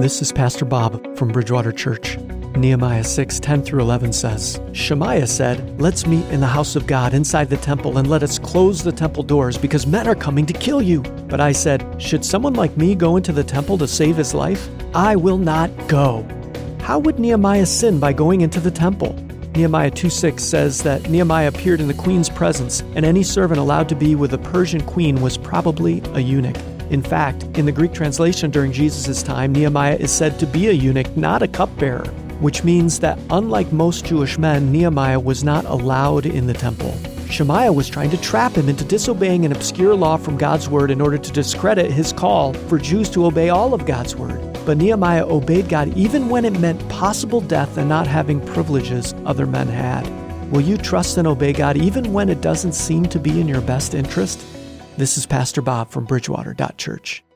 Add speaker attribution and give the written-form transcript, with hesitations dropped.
Speaker 1: This is Pastor Bob from Bridgewater Church. Nehemiah 6:10-11 says, Shemaiah said, "Let's meet in the house of God inside the temple and let us close the temple doors because men are coming to kill you." But I said, "Should someone like me go into the temple to save his life? I will not go." How would Nehemiah sin by going into the temple? Nehemiah 2:6 says that Nehemiah appeared in the queen's presence, and any servant allowed to be with the Persian queen was probably a eunuch. In fact, in the Greek translation during Jesus' time, Nehemiah is said to be a eunuch, not a cupbearer, which means that unlike most Jewish men, Nehemiah was not allowed in the temple. Shemaiah was trying to trap him into disobeying an obscure law from God's word in order to discredit his call for Jews to obey all of God's word. But Nehemiah obeyed God even when it meant possible death and not having privileges other men had. Will you trust and obey God even when it doesn't seem to be in your best interest? This is Pastor Bob from Bridgewater.Church.